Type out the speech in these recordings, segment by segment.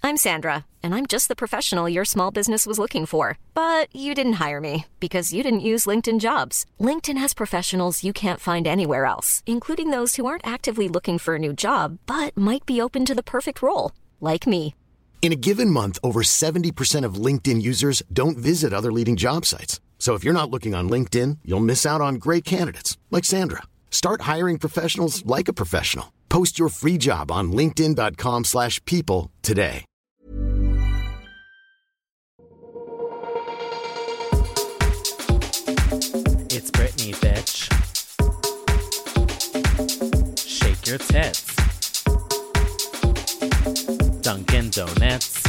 I'm Sandra, and I'm just the professional your small business was looking for. But you didn't hire me because you didn't use LinkedIn Jobs. LinkedIn has professionals you can't find anywhere else, including those who aren't actively looking for a new job, but might be open to the perfect role, like me. In a given month, over 70% of LinkedIn users don't visit other leading job sites. So if you're not looking on LinkedIn, you'll miss out on great candidates like Sandra. Start hiring professionals like a professional. Post your free job on linkedin.com/people today. It's Britney, bitch. Shake your tits. Dunkin' Donuts.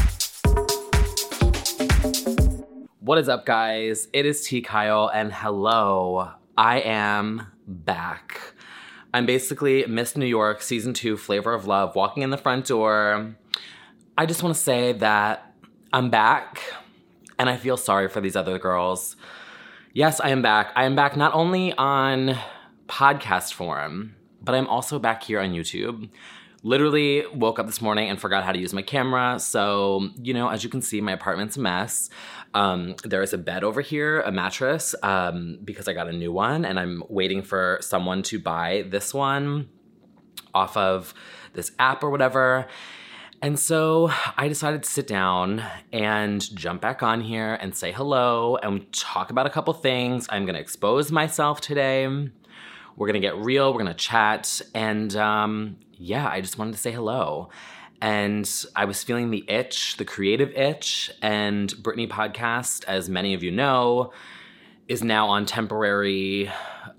What is up, guys? It is T. Kyle, and hello. I am back. I'm basically Miss New York Season 2 Flavor of Love, walking in the front door. I just want to say that I'm back, and I feel sorry for these other girls. Yes, I am back. I am back not only on podcast form, but I'm also back here on YouTube. Literally woke up this morning and forgot how to use my camera. So, as you can see, my apartment's a mess. There is a bed over here, a mattress, because I got a new one and I'm waiting for someone to buy this one off of this app or whatever. And so I decided to sit down and jump back on here and say hello and talk about a couple things. I'm going to expose myself today. We're going to get real. We're going to chat. And I just wanted to say hello. And I was feeling the itch, the creative itch. And Britney Podcast, as many of you know, is now on temporary,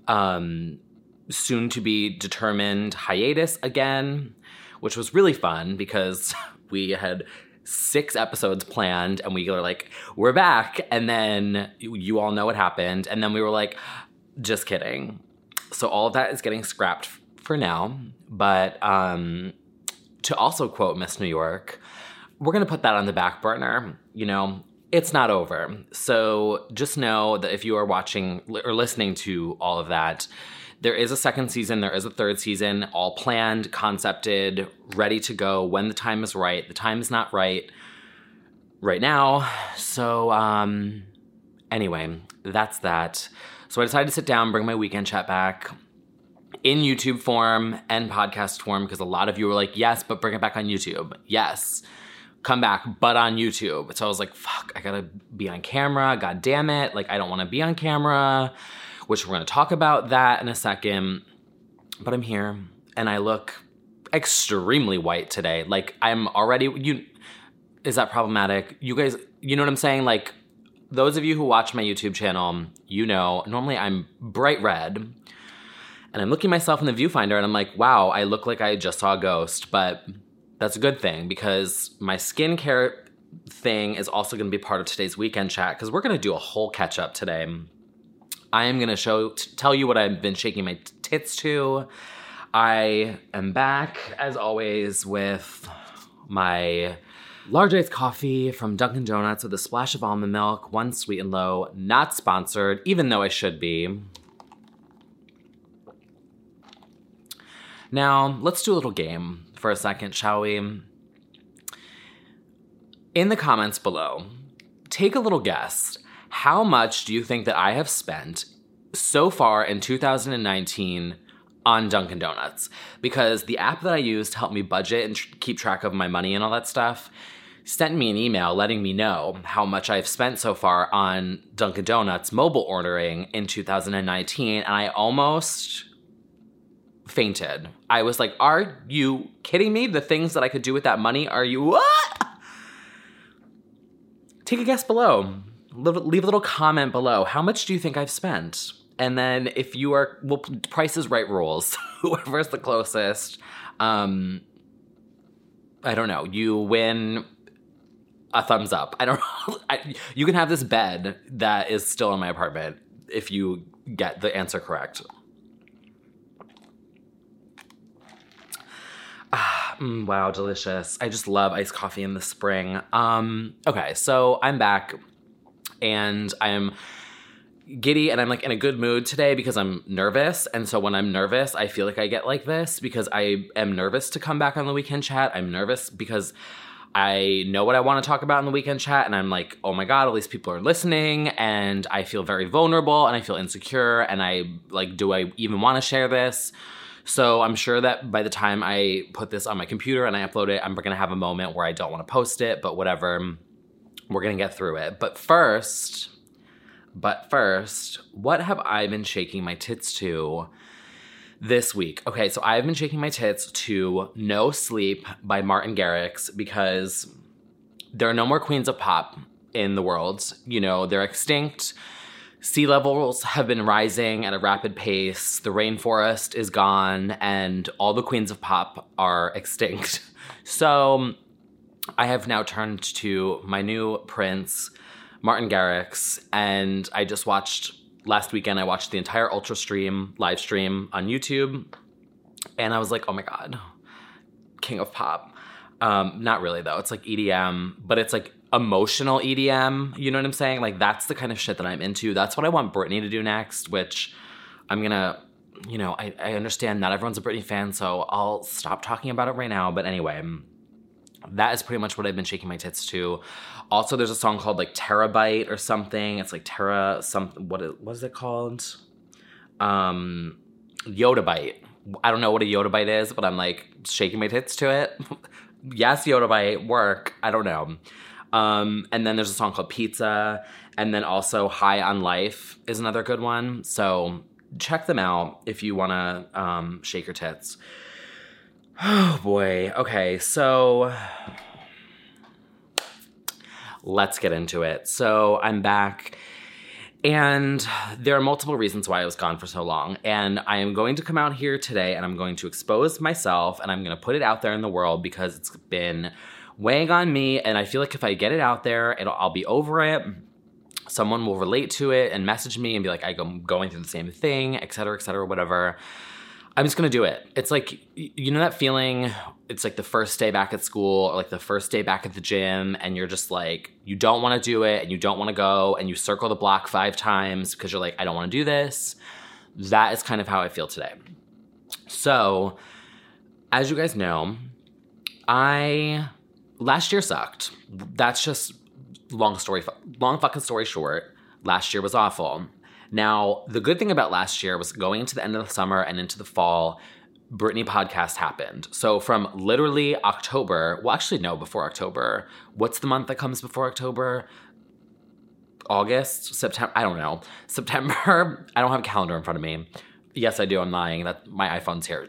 soon to be determined hiatus again, which was really fun because we had 6 episodes planned and we were like, we're back. And then you all know what happened. And then we were like, just kidding. So all of that is getting scrapped for now. But to also quote Miss New York, we're going to put that on the back burner. It's not over. So just know that if you are watching or listening to all of that, there is a second season, there is a third season, all planned, concepted, ready to go when the time is right. The time is not right now. So anyway, that's that. So I decided to sit down, bring my weekend chat back in YouTube form and podcast form because a lot of you were like, yes, but bring it back on YouTube. Yes, come back, but on YouTube. So I was like, fuck, I gotta be on camera. God damn it. I don't want to be on camera, which we're going to talk about that in a second. But I'm here and I look extremely white today. I'm already, is that problematic? You guys, you know what I'm saying? Those of you who watch my YouTube channel, normally I'm bright red. And I'm looking myself in the viewfinder and I'm like, wow, I look like I just saw a ghost. But that's a good thing because my skincare thing is also going to be part of today's weekend chat because we're going to do a whole catch up today. I am going to tell you what I've been shaking my tits to. I am back, as always, with my large iced coffee from Dunkin' Donuts with a splash of almond milk, one sweet and low, not sponsored, even though I should be. Now, let's do a little game for a second, shall we? In the comments below, take a little guess. How much do you think that I have spent so far in 2019 on Dunkin' Donuts? Because the app that I use to help me budget and keep track of my money and all that stuff sent me an email letting me know how much I've spent so far on Dunkin' Donuts mobile ordering in 2019, and I almost fainted. I was like, are you kidding me? The things that I could do with that money, are you what? Take a guess below. Leave a little comment below. How much do you think I've spent? And then if you are, Price is Right rules. Whoever's the closest, I don't know, you win a thumbs up. I don't know. You can have this bed that is still in my apartment if you get the answer correct. Wow, delicious. I just love iced coffee in the spring. Okay, so I'm back and I'm giddy and I'm in a good mood today because I'm nervous. And so when I'm nervous, I feel like I get like this because I am nervous to come back on the weekend chat. I'm nervous because I know what I want to talk about in the weekend chat, and I'm like, oh my God, all these people are listening, and I feel very vulnerable, and I feel insecure, and I like, do I even want to share this? So I'm sure that by the time I put this on my computer and I upload it, I'm going to have a moment where I don't want to post it, but whatever, we're going to get through it. But first, what have I been shaking my tits to this week? Okay, so I've been shaking my tits to No Sleep by Martin Garrix because there are no more queens of pop in the world. You know, they're extinct. Sea levels have been rising at a rapid pace. The rainforest is gone, and all the queens of pop are extinct. So I have now turned to my new prince, Martin Garrix, and I just watched, last weekend I watched the entire Ultra Stream live stream on YouTube, and I was like, oh my God, king of pop. Not really though, it's like EDM, but it's like emotional EDM, you know what I'm saying? Like that's the kind of shit that I'm into. That's what I want Britney to do next, which I'm gonna, you know, I understand not everyone's a Britney fan, so I'll stop talking about it right now. But anyway, that is pretty much what I've been shaking my tits to. Also, there's a song called like Terabyte or something. It's like what is it called? Yodabyte. I don't know what a Yodabyte is, but I'm like shaking my tits to it. Yes, Yodabyte, work. I don't know. And then there's a song called Pizza. And then also High on Life is another good one. So check them out if you want to shake your tits. Oh boy. Okay, so let's get into it. So I'm back, and there are multiple reasons why I was gone for so long. And I am going to come out here today and I'm going to expose myself, and I'm going to put it out there in the world because it's been weighing on me. And I feel like if I get it out there, I'll be over it. Someone will relate to it and message me and be like, I'm going through the same thing, et cetera, whatever. I'm just going to do it. It's like, you know that feeling, it's like the first day back at school or like the first day back at the gym, and you're just like, you don't want to do it and you don't want to go, and you circle the block 5 times because you're like, I don't want to do this. That is kind of how I feel today. So, as you guys know, last year sucked. That's just long fucking story short. Last year was awful. Now, the good thing about last year was going into the end of the summer and into the fall, Britney podcast happened. So from literally October, well, actually, no, before October. What's the month that comes before October? August? September? I don't know. September? I don't have a calendar in front of me. Yes, I do. I'm lying. My iPhone's here.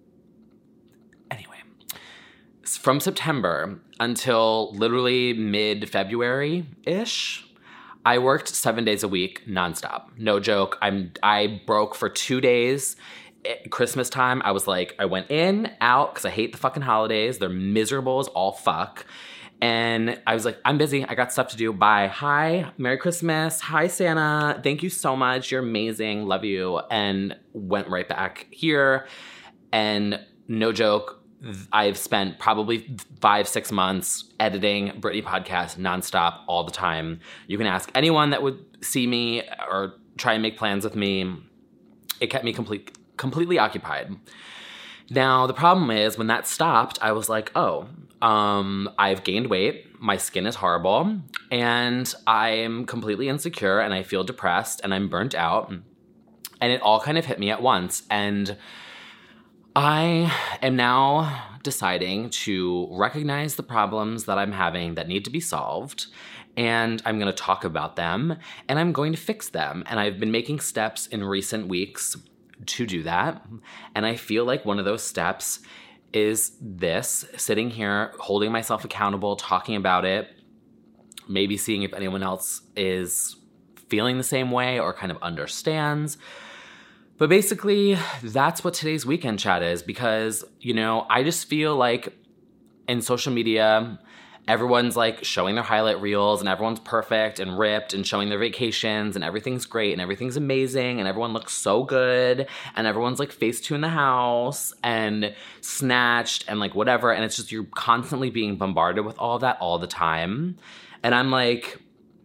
Anyway, from September until literally mid-February-ish, I worked 7 days a week, nonstop. No joke. I broke for 2 days. Christmas time, I was like, I went in, out, because I hate the fucking holidays. They're miserable as all fuck. And I was like, I'm busy. I got stuff to do. Bye. Hi. Merry Christmas. Hi, Santa. Thank you so much. You're amazing. Love you. And went right back here. And no joke, I've spent probably 5-6 months editing Britney podcast nonstop all the time. You can ask anyone that would see me or try and make plans with me. It kept me completely occupied. Now, the problem is when that stopped, I was like, I've gained weight. My skin is horrible. And I'm completely insecure, and I feel depressed, and I'm burnt out. And it all kind of hit me at once. And I am now deciding to recognize the problems that I'm having that need to be solved, and I'm going to talk about them, and I'm going to fix them. And I've been making steps in recent weeks to do that, and I feel like one of those steps is this, sitting here, holding myself accountable, talking about it, maybe seeing if anyone else is feeling the same way or kind of understands. But basically, that's what today's weekend chat is, because, you know, I just feel like in social media, everyone's like showing their highlight reels and everyone's perfect and ripped and showing their vacations and everything's great and everything's amazing and everyone looks so good and everyone's like Facetune the house and Snatched and like whatever. And it's just, you're constantly being bombarded with all of that all the time. And I'm like,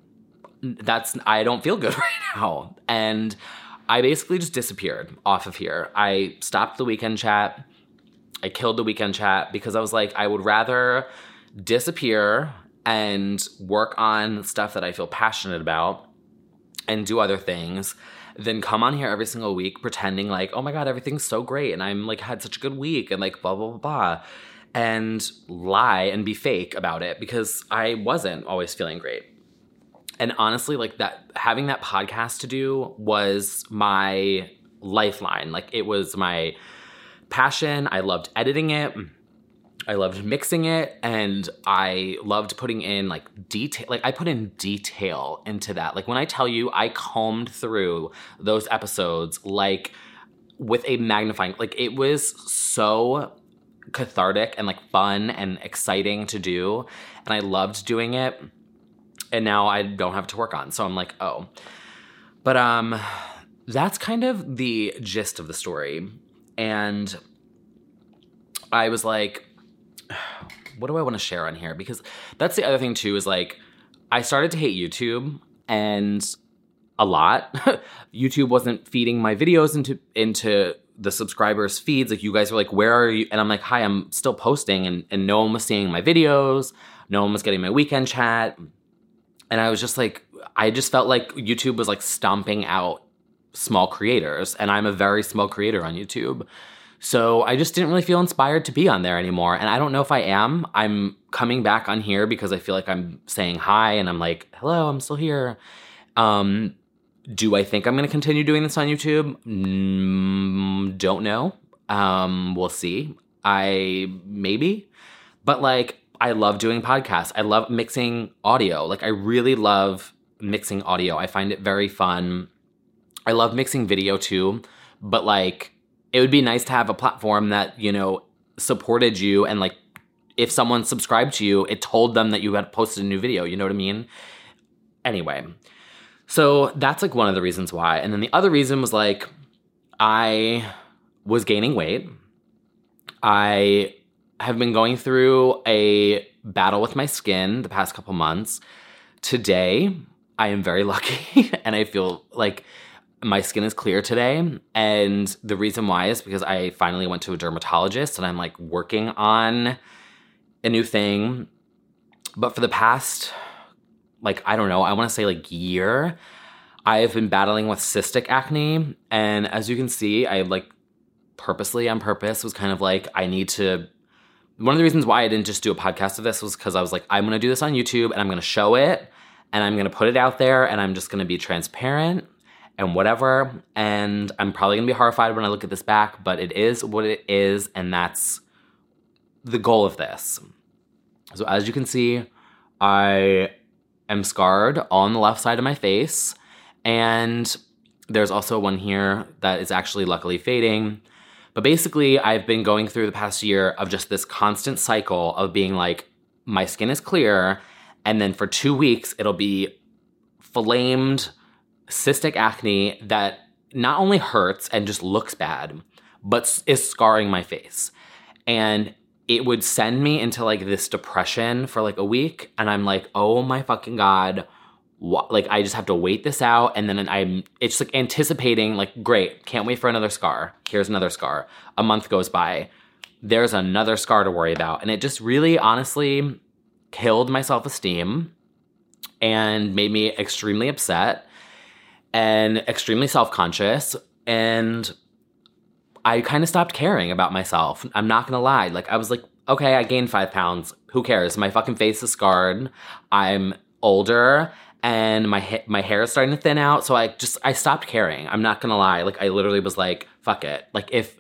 I don't feel good right now. And I basically just disappeared off of here. I stopped the weekend chat. I killed the weekend chat because I was like, I would rather disappear and work on stuff that I feel passionate about and do other things than come on here every single week pretending like, oh my God, everything's so great and I'm like had such a good week and like blah, blah, blah, blah, and lie and be fake about it because I wasn't always feeling great. And honestly, like that, having that podcast to do was my lifeline. Like it was my passion. I loved editing it. I loved mixing it, and I loved putting in like detail. Like I put in detail into that. Like when I tell you I combed through those episodes like with a magnifying, like it was so cathartic and like fun and exciting to do. And I loved doing it. And now I don't have to work on. So I'm like, oh. But that's kind of the gist of the story. And I was like, what do I want to share on here? Because that's the other thing too, is like, I started to hate YouTube and a lot. YouTube wasn't feeding my videos into the subscribers' feeds. Like you guys were like, where are you? And I'm like, hi, I'm still posting, and no one was seeing my videos. No one was getting my weekend chat. And I was just like, I just felt like YouTube was like stomping out small creators. And I'm a very small creator on YouTube. So I just didn't really feel inspired to be on there anymore. And I don't know if I am. I'm coming back on here because I feel like I'm saying hi and I'm like, hello, I'm still here. Do I think I'm going to continue doing this on YouTube? Don't know. We'll see. Maybe. But like, I love doing podcasts. I love mixing audio. Like I really love mixing audio. I find it very fun. I love mixing video too. But like, it would be nice to have a platform that, you know, supported you, and like if someone subscribed to you, it told them that you had posted a new video, you know what I mean? Anyway, so that's like one of the reasons why. And then the other reason was like, I was gaining weight. I have been going through a battle with my skin the past couple months. Today, I am very lucky and I feel like my skin is clear today. And the reason why is because I finally went to a dermatologist and I'm like working on a new thing. But for the past, like, I don't know, I want to say like year, I've been battling with cystic acne. And as you can see, I like purposely on purpose was kind of like, I need to, one of the reasons why I didn't just do a podcast of this was because I was like, I'm going to do this on YouTube and I'm going to show it and I'm going to put it out there and I'm just going to be transparent and whatever. And I'm probably going to be horrified when I look at this back, but it is what it is. And that's the goal of this. So as you can see, I am scarred on the left side of my face. And there's also one here that is actually luckily fading. But basically, I've been going through the past year of just this constant cycle of being like, my skin is clear. And then for 2 weeks, it'll be flamed cystic acne that not only hurts and just looks bad, but is scarring my face. And it would send me into like this depression for like a week. And I'm like, oh my fucking God, like I just have to wait this out. And then it's like anticipating like, great, can't wait for another scar. Here's another scar. A month goes by. There's another scar to worry about. And it just really honestly killed my self-esteem and made me extremely upset and extremely self-conscious. And I kind of stopped caring about myself. I'm not going to lie. Like I was like, okay, I gained 5 pounds. Who cares? My fucking face is scarred. I'm older and my hair is starting to thin out. So I stopped caring. I'm not going to lie. Like I literally was like, fuck it. Like if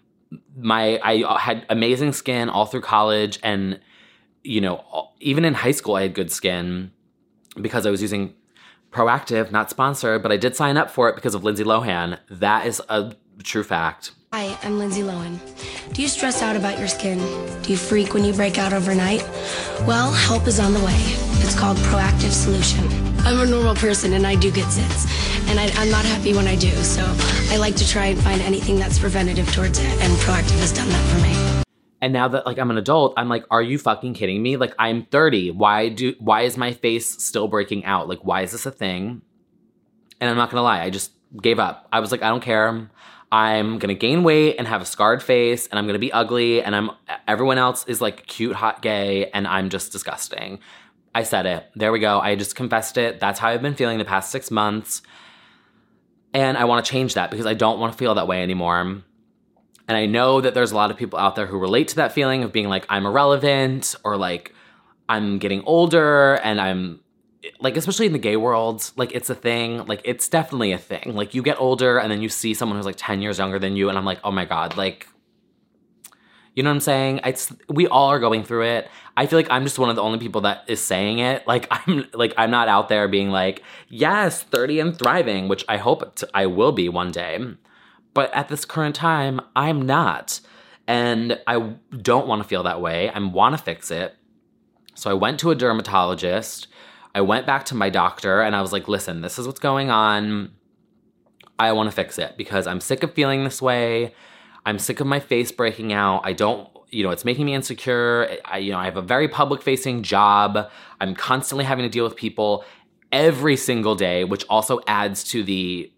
I had amazing skin all through college and, you know, even in high school, I had good skin because I was using Proactiv, not sponsored, but I did sign up for it because of Lindsay Lohan. That is a true fact. Hi, I'm Lindsay Lohan. Do you stress out about your skin? Do you freak when you break out overnight? Well, help is on the way. It's called Proactiv Solution. I'm a normal person and I do get zits, and I'm not happy when I do, so I like to try and find anything that's preventative towards it, and Proactiv has done that for me. And now that like I'm an adult, I'm like, are you fucking kidding me? Like I'm 30. Why is my face still breaking out? Like why is this a thing? And I'm not gonna lie, I just gave up. I was like, I don't care. I'm going to gain weight and have a scarred face and I'm going to be ugly and everyone else is like cute, hot, gay, and I'm just disgusting. I said it. There we go. I just confessed it. That's how I've been feeling the past 6 months. And I want to change that because I don't want to feel that way anymore. And I know that there's a lot of people out there who relate to that feeling of being like, I'm irrelevant, or like, I'm getting older and I'm like, especially in the gay world, like it's a thing. Like it's definitely a thing. Like you get older and then you see someone who's like 10 years younger than you and I'm like, oh my God, like, you know what I'm saying? We all are going through it. I feel like I'm just one of the only people that is saying it. Like I'm not out there being like, yes, 30 and thriving, which I hope I will be one day. But at this current time, I'm not. And I don't want to feel that way. I want to fix it. So I went to a dermatologist. I went back to my doctor and I was like, listen, this is what's going on. I want to fix it because I'm sick of feeling this way. I'm sick of my face breaking out. It's making me insecure. I have a very public facing job. I'm constantly having to deal with people every single day, which also adds to the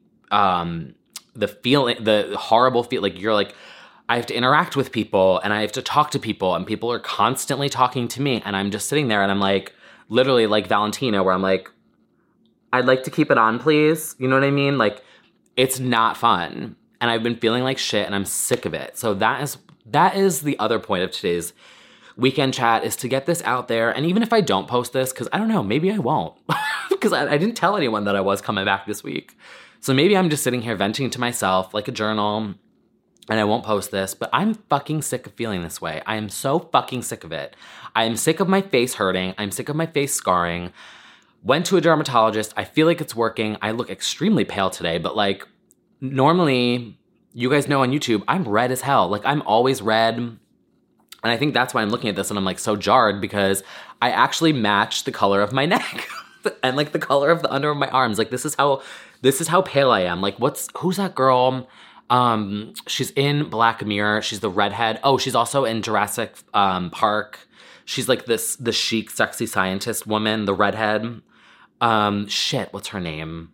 feeling, the horrible feel. Like you're like, I have to interact with people and I have to talk to people and people are constantly talking to me. And I'm just sitting there and I'm like, literally like Valentina, where I'm like, I'd like to keep it on, please. You know what I mean? Like it's not fun. And I've been feeling like shit and I'm sick of it. So that is the other point of today's weekend chat, is to get this out there. And even if I don't post this, because I don't know, maybe I won't. Because I didn't tell anyone that I was coming back this week. So maybe I'm just sitting here venting to myself like a journal and I won't post this. But I'm fucking sick of feeling this way. I am so fucking sick of it. I am sick of my face hurting. I'm sick of my face scarring. Went to a dermatologist. I feel like it's working. I look extremely pale today, but like, normally, you guys know on YouTube, I'm red as hell. Like, I'm always red. And I think that's why I'm looking at this and I'm like so jarred, because I actually match the color of my neck and like the color of the under of my arms. Like, this is how pale I am. Like, who's that girl? She's in Black Mirror. She's the redhead. Oh, she's also in Jurassic Park. She's like the chic, sexy scientist woman, the redhead. What's her name?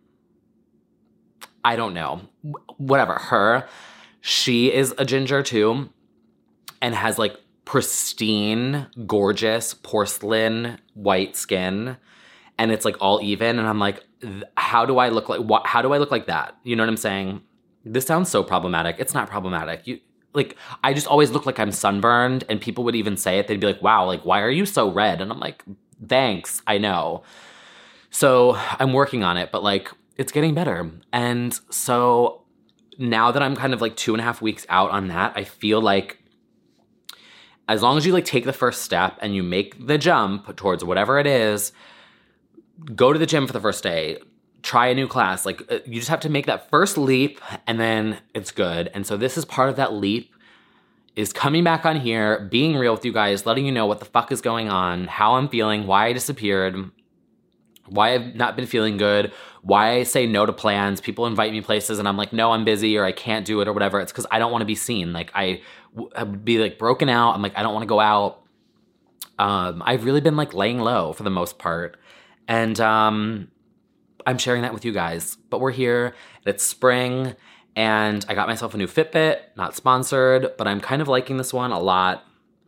I don't know. Whatever. Her. She is a ginger too and has like pristine, gorgeous, porcelain white skin. And it's like all even. And I'm like, how do I look like that? You know what I'm saying? This sounds so problematic. It's not problematic. I just always look like I'm sunburned, and people would even say it. They'd be like, wow, like, why are you so red? And I'm like, thanks, I know. So I'm working on it, but like, it's getting better. And so now that I'm kind of like 2.5 weeks out on that, I feel like as long as you like take the first step and you make the jump towards whatever it is, go to the gym for the first day, try a new class. Like, you just have to make that first leap and then it's good. And so this is part of that leap, is coming back on here, being real with you guys, letting you know what the fuck is going on, how I'm feeling, why I disappeared, why I've not been feeling good, why I say no to plans. People invite me places and I'm like, no, I'm busy, or I can't do it, or whatever. It's because I don't want to be seen. Like, I would be like broken out. I'm like, I don't want to go out. I've really been like laying low for the most part. And I'm sharing that with you guys. But we're here, and it's spring, and I got myself a new Fitbit, not sponsored, but I'm kind of liking this one a lot.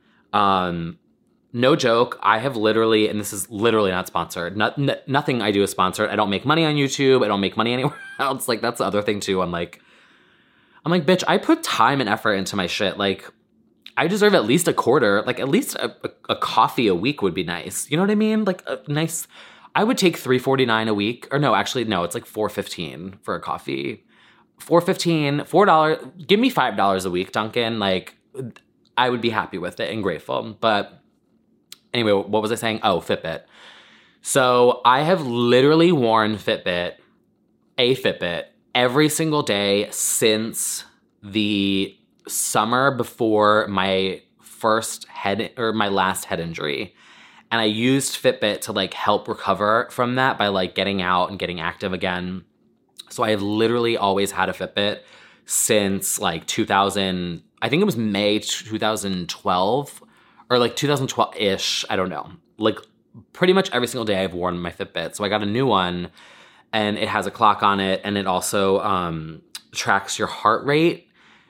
No joke, I have literally, and this is literally not sponsored, nothing I do is sponsored. I don't make money on YouTube. I don't make money anywhere else. Like, that's the other thing too. I'm like, bitch, I put time and effort into my shit. Like, I deserve at least a quarter, like at least a coffee a week would be nice. You know what I mean? Like a nice, I would take $3.49 a week. Or no, actually, no, it's like $4.15 for a coffee. $4.15, $4, give me $5 a week, Duncan. Like, I would be happy with it and grateful. But anyway, what was I saying? Oh, Fitbit. So I have literally worn a Fitbit, every single day since the summer before my my last head injury. And I used Fitbit to like help recover from that by like getting out and getting active again. So I have literally always had a Fitbit since like 2000, I think it was May 2012 or like 2012-ish. I don't know. Like pretty much every single day I've worn my Fitbit. So I got a new one, and it has a clock on it, and it also tracks your heart rate.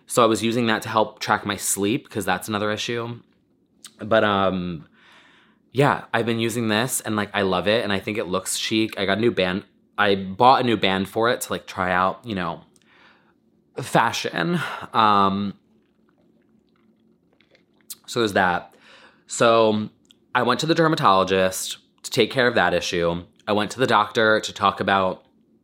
So I was using that to help track my sleep because that's another issue. But yeah, I've been using this and like I love it and I think it looks chic. I got a new band. I bought a new band for it to like try out, you know, fashion. So there's that. So I went to the dermatologist to take care of that issue. I went to the doctor to talk about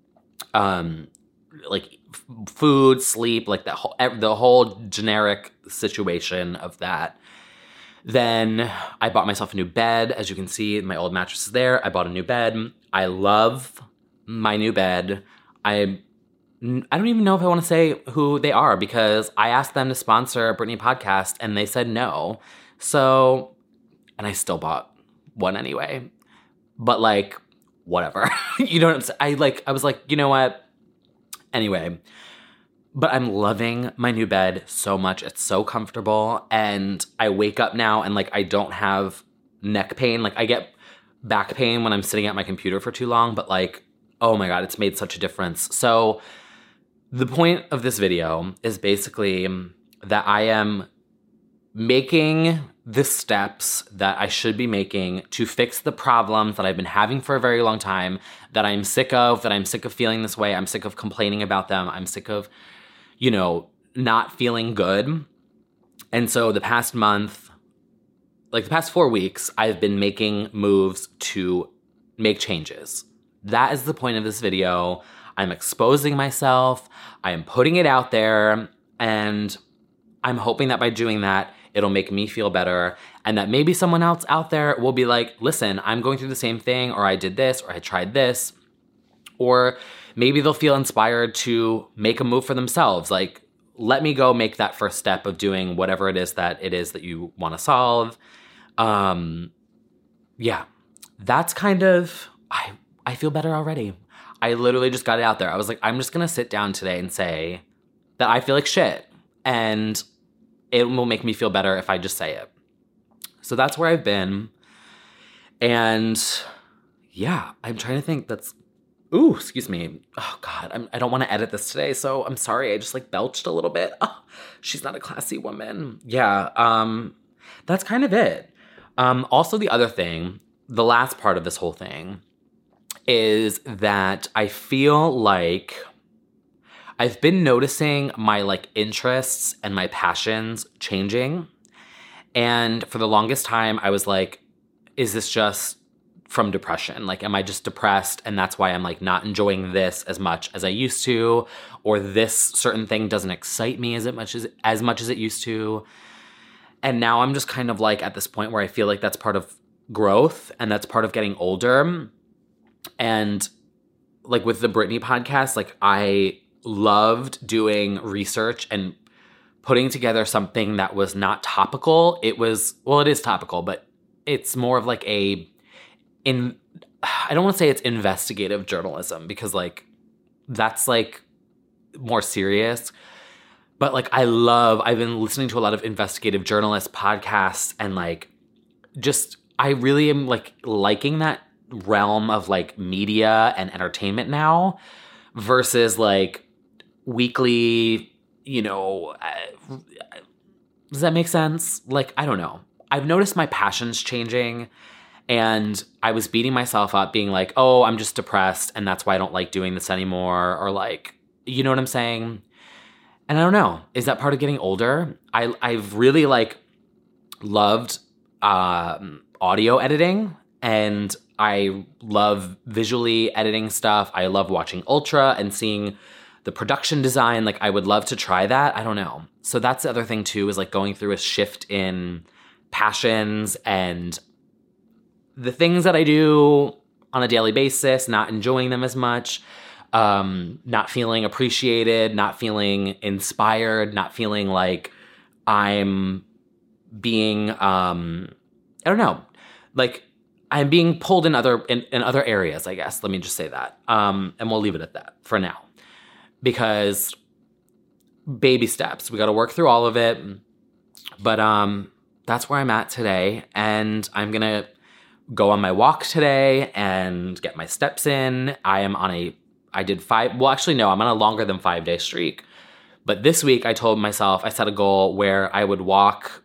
like food, sleep, like the whole generic situation of that. Then I bought myself a new bed. As you can see, my old mattress is there. I bought a new bed. I love my new bed. I don't even know if I want to say who they are because I asked them to sponsor Brittany Podcast and they said no. So, and I still bought one anyway. But like, whatever. You know what I'm saying? I was like, you know what? Anyway. But I'm loving my new bed so much. It's so comfortable. And I wake up now and like I don't have neck pain. Like I get back pain when I'm sitting at my computer for too long. But like, oh my God, it's made such a difference. So the point of this video is basically that I am making the steps that I should be making to fix the problems that I've been having for a very long time, that I'm sick of feeling this way. I'm sick of complaining about them. I'm sick of, you know, not feeling good. And so the past month, like the past 4 weeks, I've been making moves to make changes. That is the point of this video. I'm exposing myself. I am putting it out there. And I'm hoping that by doing that, it'll make me feel better. And that maybe someone else out there will be like, listen, I'm going through the same thing, or I did this, or I tried this. Or maybe they'll feel inspired to make a move for themselves. Like, let me go make that first step of doing whatever it is that you want to solve. Yeah, that's kind of, I feel better already. I literally just got it out there. I was like, I'm just going to sit down today and say that I feel like shit. And it will make me feel better if I just say it. So that's where I've been. And yeah, I'm trying to think ooh, excuse me. Oh God, I don't want to edit this today, so I'm sorry. I just like belched a little bit. Oh, she's not a classy woman. Yeah, that's kind of it. Also the other thing, the last part of this whole thing is that I feel like I've been noticing my like interests and my passions changing. And for the longest time, I was like, is this just from depression? Like, am I just depressed and that's why I'm like not enjoying this as much as I used to? Or this certain thing doesn't excite me as much as it used to? And now I'm just kind of like at this point where I feel like that's part of growth and that's part of getting older. And like with the Brittany podcast, like I loved doing research and putting together something that was not topical. It is topical, but it's more of like I don't want to say it's investigative journalism because like that's like more serious. But like I've been listening to a lot of investigative journalist podcasts and like just I really am like liking that realm of like media and entertainment now versus like weekly, you know, does that make sense? Like, I don't know. I've noticed my passions changing and I was beating myself up being like, oh, I'm just depressed and that's why I don't like doing this anymore. Or like, you know what I'm saying? And I don't know. Is that part of getting older? I've really like loved audio editing and I love visually editing stuff. I love watching Ultra and seeing the production design. Like I would love to try that. I don't know. So that's the other thing too, is like going through a shift in passions and the things that I do on a daily basis, not enjoying them as much, not feeling appreciated, not feeling inspired, not feeling like I'm being, I don't know, like I'm being pulled in other areas, I guess. Let me just say that. And we'll leave it at that for now. Because baby steps, we got to work through all of it. But that's where I'm at today. And I'm going to go on my walk today and get my steps in. I'm on a longer than 5 day streak. But this week I told myself, I set a goal where I would walk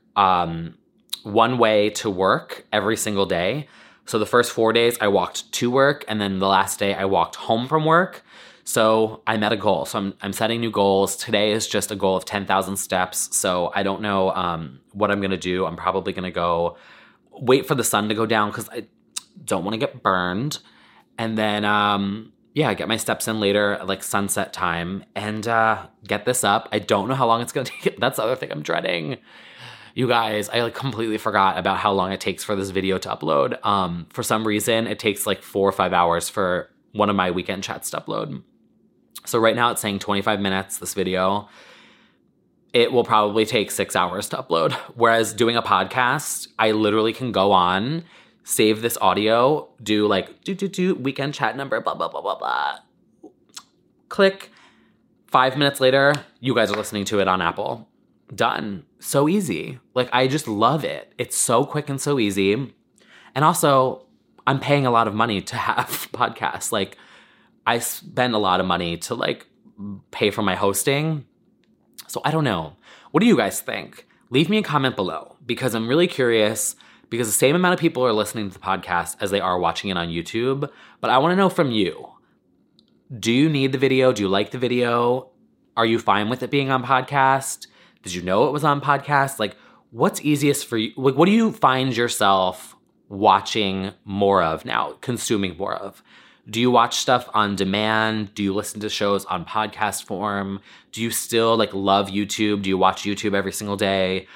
one way to work every single day. So the first 4 days I walked to work, and then the last day I walked home from work. So I met a goal. So I'm setting new goals. Today is just a goal of 10,000 steps. So I don't know what I'm going to do. I'm probably going to go wait for the sun to go down because I don't want to get burned. And then, get my steps in later at like sunset time and get this up. I don't know how long it's going to take. That's the other thing I'm dreading. You guys, I like completely forgot about how long it takes for this video to upload. For some reason, it takes like 4 or 5 hours for one of my weekend chats to upload. So right now it's saying 25 minutes, this video. It will probably take 6 hours to upload. Whereas doing a podcast, I literally can go on, save this audio, do like, weekend chat number, blah, blah, blah, blah, blah. Click. 5 minutes later, you guys are listening to it on Apple. Done. So easy. Like, I just love it. It's so quick and so easy. And also, I'm paying a lot of money to have podcasts. Like, I spend a lot of money to like pay for my hosting. So I don't know. What do you guys think? Leave me a comment below because I'm really curious because the same amount of people are listening to the podcast as they are watching it on YouTube. But I want to know from you. Do you need the video? Do you like the video? Are you fine with it being on podcast? Did you know it was on podcast? Like, what's easiest for you? Like, what do you find yourself watching more of now, consuming more of? Do you watch stuff on demand? Do you listen to shows on podcast form? Do you still like love YouTube? Do you watch YouTube every single day?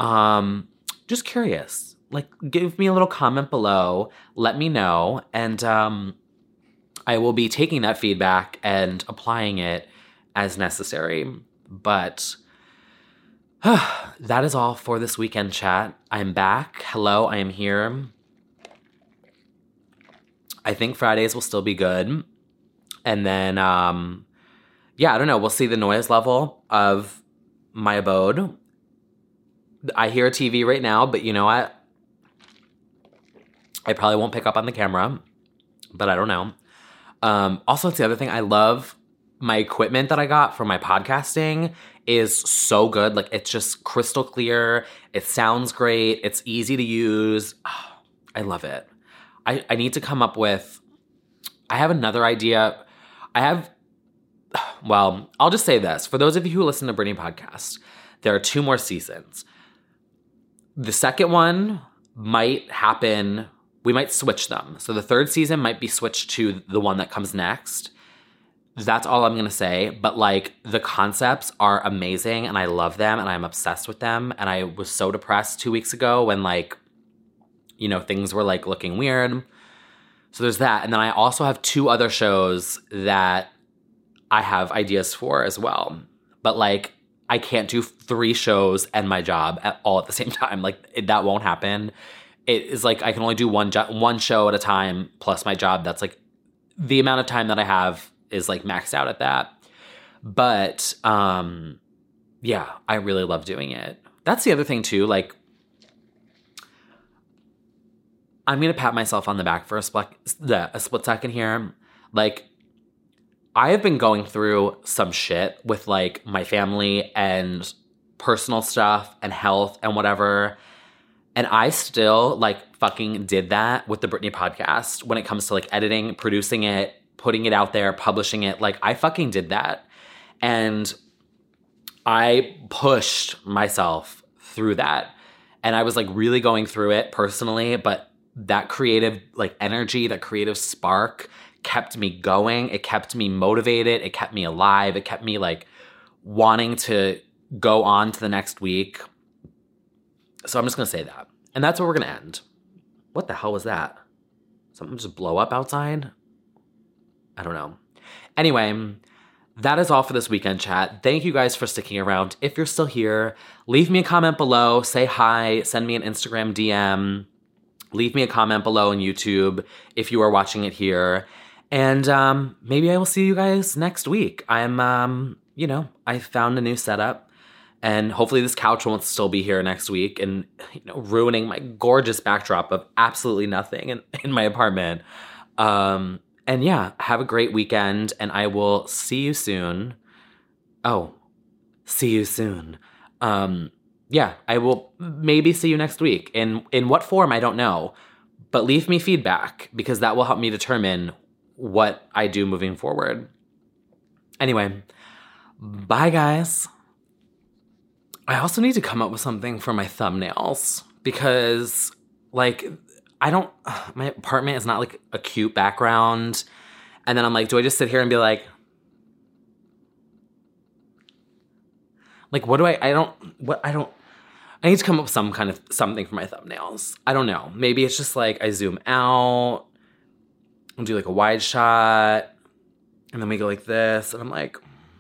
Just curious. Like, give me a little comment below. Let me know. And I will be taking that feedback and applying it as necessary. But that is all for this weekend chat. I'm back. Hello, I am here. I think Fridays will still be good. And then, I don't know. We'll see the noise level of my abode. I hear a TV right now, but you know what? I probably won't pick up on the camera, but I don't know. Also, it's the other thing. I love my equipment that I got for my podcasting is so good. Like, it's just crystal clear. It sounds great. It's easy to use. Oh, I love it. I need to come up with, I have another idea. I'll just say this. For those of you who listen to Brittany podcast, there are 2 more seasons. The second one might happen, we might switch them. So the 3rd season might be switched to the one that comes next. That's all I'm going to say. But like, the concepts are amazing and I love them and I'm obsessed with them. And I was so depressed 2 weeks ago when like, you know, things were like looking weird. So there's that. And then I also have 2 other shows that I have ideas for as well. But like, I can't do 3 shows and my job all at the same time. Like, that won't happen. It is like, I can only do one show at a time plus my job. That's like the amount of time that I have is like maxed out at that. But I really love doing it. That's the other thing too. Like, I'm going to pat myself on the back for a split second here. Like, I have been going through some shit with, like, my family and personal stuff and health and whatever. And I still, like, fucking did that with the Brittany podcast when it comes to, like, editing, producing it, putting it out there, publishing it. Like, I fucking did that. And I pushed myself through that. And I was, like, really going through it personally, but that creative like energy, that creative spark kept me going. It kept me motivated. It kept me alive. It kept me like wanting to go on to the next week. So I'm just going to say that. And that's where we're going to end. What the hell was that? Something just blow up outside? I don't know. Anyway, that is all for this weekend chat. Thank you guys for sticking around. If you're still here, leave me a comment below. Say hi. Send me an Instagram DM. Leave me a comment below on YouTube if you are watching it here. And maybe I will see you guys next week. I found a new setup. And hopefully this couch won't still be here next week and ruining my gorgeous backdrop of absolutely nothing in my apartment. Have a great weekend, and I will see you soon. Oh, see you soon. Yeah, I will maybe see you next week. In what form, I don't know. But leave me feedback because that will help me determine what I do moving forward. Anyway, bye guys. I also need to come up with something for my thumbnails because like my apartment is not like a cute background. And then I'm like, do I just sit here and be like what do I need to come up with some kind of something for my thumbnails. I don't know. Maybe it's just like I zoom out and do like a wide shot and then we go like this and I'm like,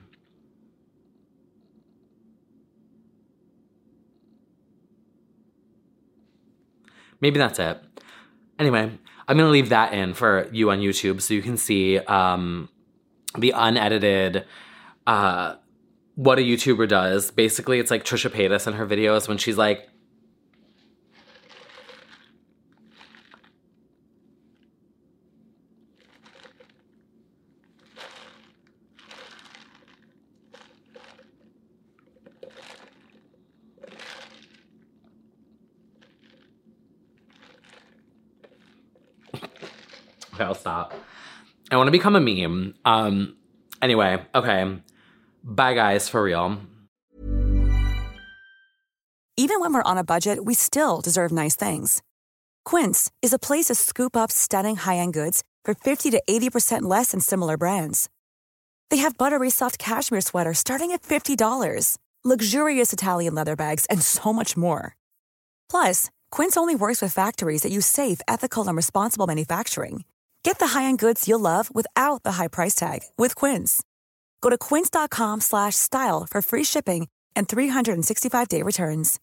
maybe that's it. Anyway, I'm going to leave that in for you on YouTube so you can see the unedited what a YouTuber does. Basically, it's like Trisha Paytas in her videos when she's like, okay, I'll stop. I want to become a meme. Anyway, okay. Bye, guys, for real. Even when we're on a budget, we still deserve nice things. Quince is a place to scoop up stunning high-end goods for 50 to 80% less than similar brands. They have buttery soft cashmere sweaters starting at $50, luxurious Italian leather bags, and so much more. Plus, Quince only works with factories that use safe, ethical, and responsible manufacturing. Get the high-end goods you'll love without the high price tag with Quince. Go to quince.com/style for free shipping and 365-day returns.